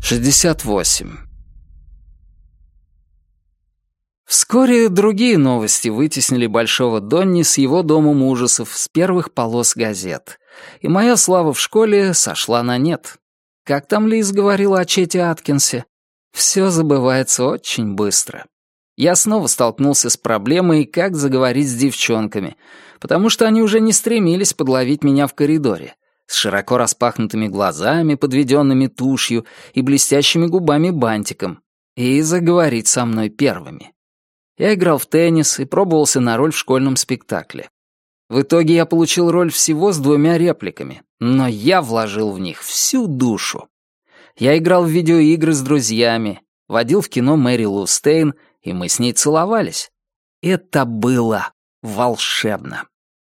68. Вскоре другие новости вытеснили Большого Донни с его домом ужасов с первых полос газет, и моя слава в школе сошла на нет. Как там Лиз говорила о Чете Аткинсе? Все забывается очень быстро. Я снова столкнулся с проблемой, как заговорить с девчонками, потому что они уже не стремились подловить меня в коридоре, с широко распахнутыми глазами, подведенными тушью и блестящими губами-бантиком, и заговорить со мной первыми. Я играл в теннис и пробовался на роль в школьном спектакле. В итоге я получил роль всего с 2 репликами, но я вложил в них всю душу. Я играл в видеоигры с друзьями, водил в кино Мэри Лу Стейн, и мы с ней целовались. Это было волшебно.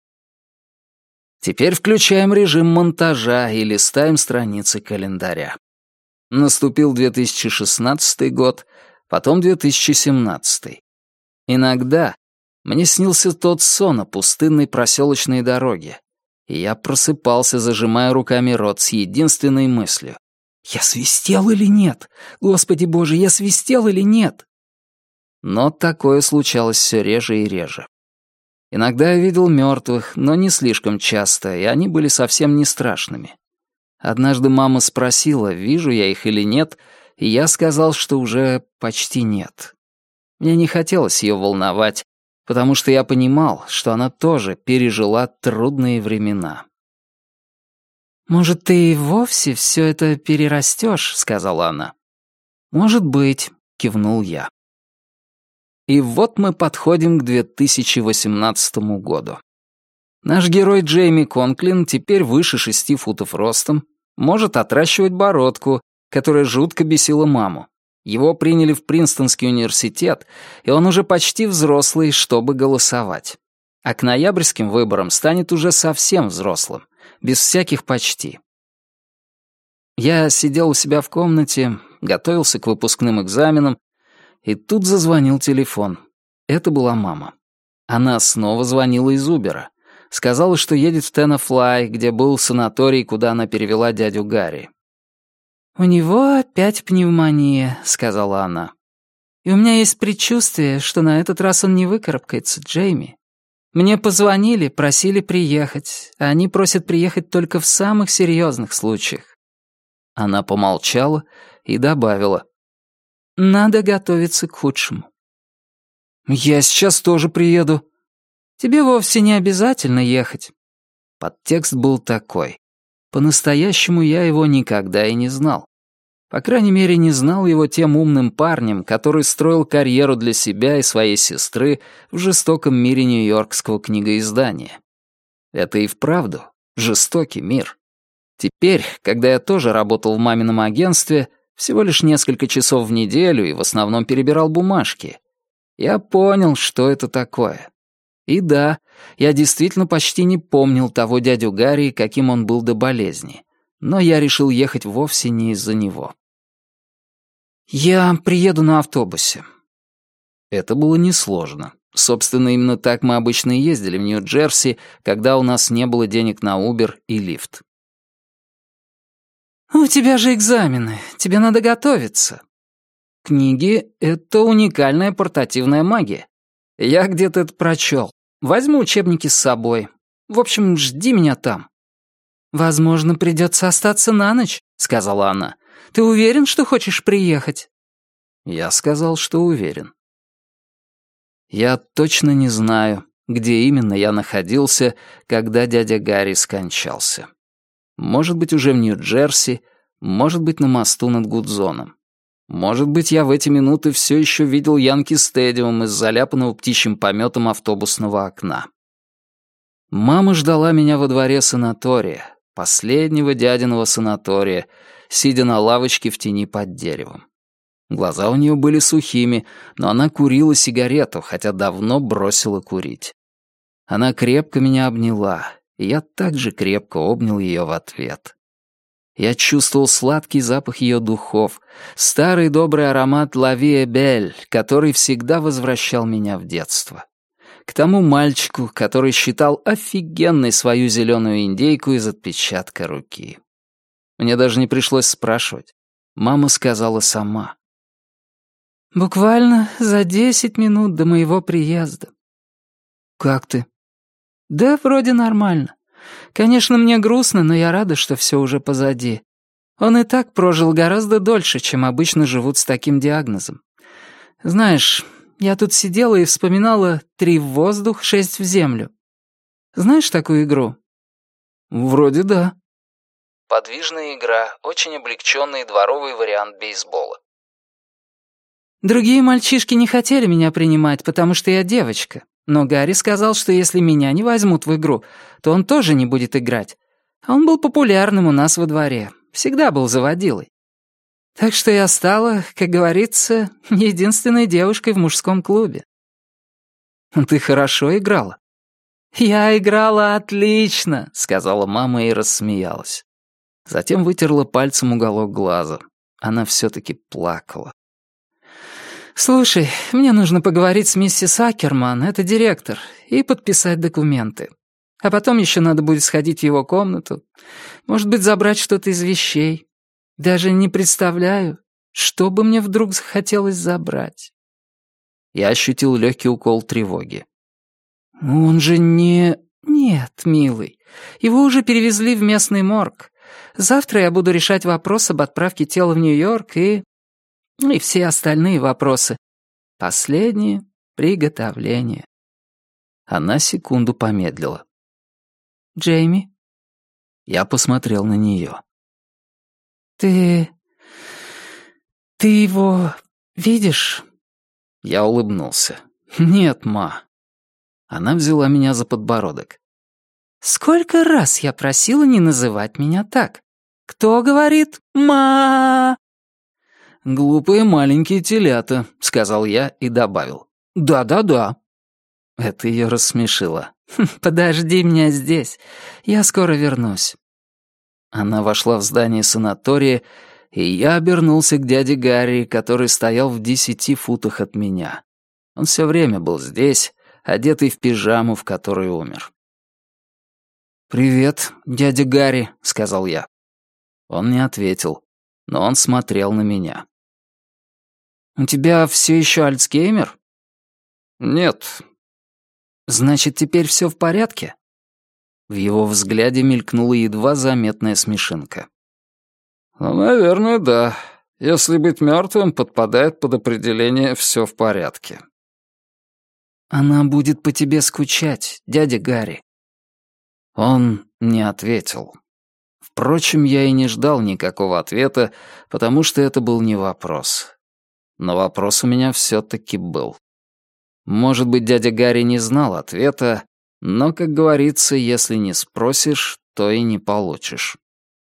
Теперь включаем режим монтажа и листаем страницы календаря. Наступил 2016 год, потом 2017. Иногда мне снился тот сон о пустынной проселочной дороге, и я просыпался, зажимая руками рот с единственной мыслью: «Я свистел или нет? Господи Боже, я свистел или нет?» Но такое случалось все реже и реже. Иногда я видел мертвых, но не слишком часто, и они были совсем не страшными. Однажды мама спросила, вижу я их или нет, и я сказал, что уже почти нет. Мне не хотелось ее волновать, потому что я понимал, что она тоже пережила трудные времена. «Может, ты и вовсе все это перерастешь?» — сказала она. «Может быть», — кивнул я. И вот мы подходим к 2018 году. Наш герой Джейми Конклин теперь выше 6 футов ростом, может отращивать бородку, которая жутко бесила маму. Его приняли в Принстонский университет, и он уже почти взрослый, чтобы голосовать. А к ноябрьским выборам станет уже совсем взрослым, без всяких «почти». Я сидел у себя в комнате, готовился к выпускным экзаменам, и тут зазвонил телефон. Это была мама. Она снова звонила из Убера. Сказала, что едет в Теннефлай, где был санаторий, куда она перевела дядю Гарри. «У него опять пневмония», — сказала она. «И у меня есть предчувствие, что на этот раз он не выкарабкается, Джейми. Мне позвонили, просили приехать, а они просят приехать только в самых серьезных случаях». Она помолчала и добавила: «Надо готовиться к худшему». «Я сейчас тоже приеду». «Тебе вовсе не обязательно ехать». Подтекст был такой. По-настоящему я его никогда и не знал. По крайней мере, не знал его тем умным парнем, который строил карьеру для себя и своей сестры в жестоком мире нью-йоркского книгоиздания. Это и вправду жестокий мир. Теперь, когда я тоже работал в мамином агентстве, всего лишь несколько часов в неделю и в основном перебирал бумажки, я понял, что это такое. И да, я действительно почти не помнил того дядю Гарри, каким он был до болезни. Но я решил ехать вовсе не из-за него. «Я приеду на автобусе». Это было несложно. Собственно, именно так мы обычно и ездили в Нью-Джерси, когда у нас не было денег на Uber и лифт. «У тебя же экзамены, тебе надо готовиться». Книги — это уникальная портативная магия. Я где-то это прочел. Возьму учебники с собой. В общем, жди меня там. «Возможно, придется остаться на ночь», — сказала она. «Ты уверен, что хочешь приехать?» Я сказал, что уверен. Я точно не знаю, где именно я находился, когда дядя Гарри скончался. Может быть, уже в Нью-Джерси, может быть, на мосту над Гудзоном. Может быть, я в эти минуты все еще видел Янки-стадиум из заляпанного птичьим пометом автобусного окна. Мама ждала меня во дворе санатория, последнего дядиного санатория, сидя на лавочке в тени под деревом. Глаза у нее были сухими, но она курила сигарету, хотя давно бросила курить. Она крепко меня обняла, и я также крепко обнял ее в ответ. Я чувствовал сладкий запах ее духов, старый добрый аромат «La vie est belle», который всегда возвращал меня в детство. К тому мальчику, который считал офигенной свою зеленую индейку из отпечатка руки. Мне даже не пришлось спрашивать. мама сказала сама. «Буквально за 10 минут до моего приезда». «Как ты?» «Да, вроде нормально. Конечно, мне грустно, но я рада, что все уже позади. Он и так прожил гораздо дольше, чем обычно живут с таким диагнозом. Знаешь, я тут сидела и вспоминала 3 в воздух, 6 в землю. Знаешь такую игру?» «Вроде да». Подвижная игра, очень облегченный дворовый вариант бейсбола. Другие мальчишки не хотели меня принимать, потому что я девочка. Но Гарри сказал, что если меня не возьмут в игру, то он тоже не будет играть. А он был популярным у нас во дворе. Всегда был заводилой. Так что я стала, как говорится, единственной девушкой в мужском клубе. «Ты хорошо играла?» «Я играла отлично», — сказала мама и рассмеялась. Затем вытерла пальцем уголок глаза. Она все-таки плакала. «Слушай, мне нужно поговорить с миссис Аккерман, это директор, и подписать документы. А потом еще надо будет сходить в его комнату. Может быть, забрать что-то из вещей. Даже не представляю, что бы мне вдруг захотелось забрать». Я ощутил легкий укол тревоги. «Он же не...» «Нет, милый, его уже перевезли в местный морг. Завтра я буду решать вопрос об отправке тела в Нью-Йорк и все остальные вопросы. Последнее приготовление». Она секунду помедлила. «Джейми?» Я посмотрел на нее. «Ты его видишь?» Я улыбнулся. «Нет, ма». Она взяла меня за подбородок. «Сколько раз я просила не называть меня так? Кто говорит «ма»?» «Глупые маленькие телята», — сказал я и добавил. «Да-да-да». Это ее рассмешило. «Подожди меня здесь, я скоро вернусь». Она вошла в здание санатория, и я обернулся к дяде Гарри, который стоял в 10 футах от меня. Он все время был здесь, одетый в пижаму, в которой умер. «Привет, дядя Гарри», — сказал я. Он не ответил, но он смотрел на меня. «У тебя все еще Альцгеймер?» «Нет». «Значит, теперь все в порядке?» В его взгляде мелькнула едва заметная смешинка. «Ну, наверное, да. Если быть мертвым, подпадает под определение «все в порядке». «Она будет по тебе скучать, дядя Гарри». Он не ответил. Впрочем, я и не ждал никакого ответа, потому что это был не вопрос. Но вопрос у меня все-таки был. Может быть, дядя Гарри не знал ответа, но, как говорится, если не спросишь, то и не получишь.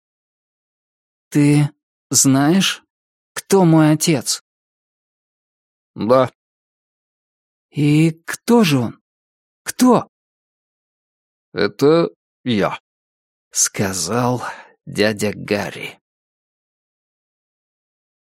«Ты знаешь, кто мой отец?» «Да». «И кто же он? Кто?» «Это я», — сказал дядя Гарри.